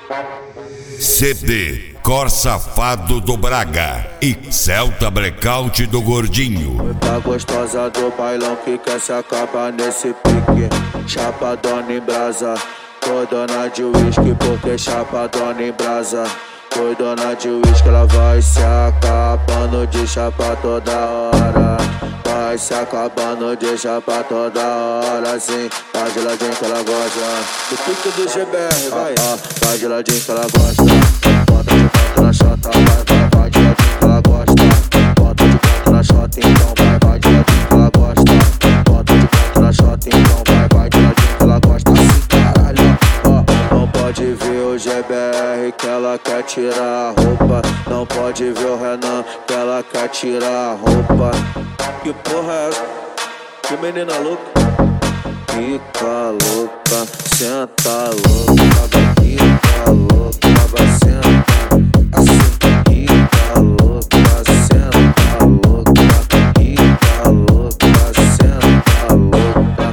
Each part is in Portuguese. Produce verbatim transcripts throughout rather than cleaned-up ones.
C D Cor Safado do Braga e Celta Blackout do Gordinho. Tá gostosa do bailão que quer se acabar nesse pique. Chapadona em brasa, tô dona de uísque porque chapadona em brasa. Tô dona de uísque, ela vai se acabando de chapa toda hora. Vai se acabando de chapa toda hora, assim. Vai geladinho que ela gosta do pique do G B R, vai. Ah, ah, vai geladinho que ela gosta. Bota de quatro na chota, vai, vai, vai geladinho que ela gosta. Bota de quatro na chota, então vai, vai geladinho que ela gosta. Bota de quatro na chota, então vai, vai geladinho que ela gosta. Assim, caralho, ó. Não pode ver o G B R que ela quer tirar a roupa. Não pode ver o Renan que ela quer tirar a roupa. Que porra é essa? Que menina louca? Fica louca, senta louca, vai fica louca, vai sentar. Assim, fica louca, senta louca, fica louca, senta louca.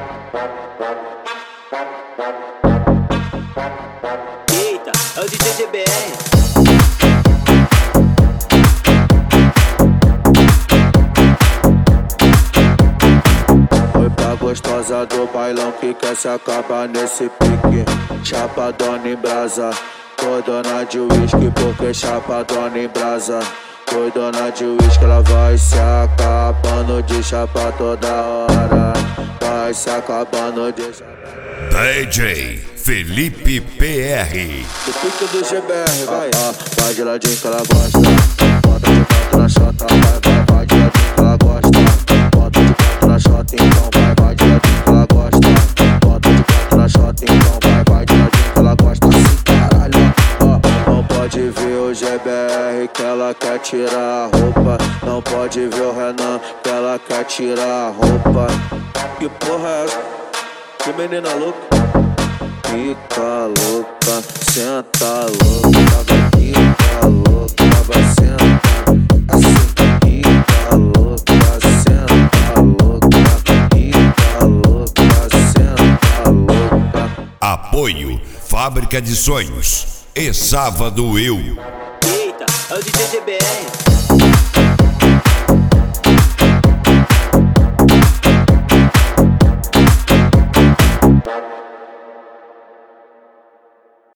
Eita, é o D J G B R. Gostosa do bailão que quer se acabar nesse pique. Chapadona em brasa, tô dona de uísque porque chapadona em brasa. Tô dona de uísque, ela vai se acabando de chapa toda hora. Vai se acabando de chapa. D J Felipe P R. Do pique do G B R, vai. Ah, ah, vai geladinho que ela gosta. Bota de quatro na chota, vai, vai, vai geladinho que ela gosta. Bota de quatro na chota, então vai, vai geladinho que ela gosta. Bota de quatro na chota, então vai, vai geladinho que ela gosta. Assim, caralho, ó. Não pode ver o G B R que ela quer tirar a roupa. Não pode ver o Renan que ela quer tirar a roupa. Que porra é essa? Que menina louca? Fica louca, senta louca, vai fica louca, vai sentar. Assim, fica louca, senta louca, fica louca, senta louca. Apoio Fábrica de Sonhos e Sábado Eu. Eita, é o D J G B R.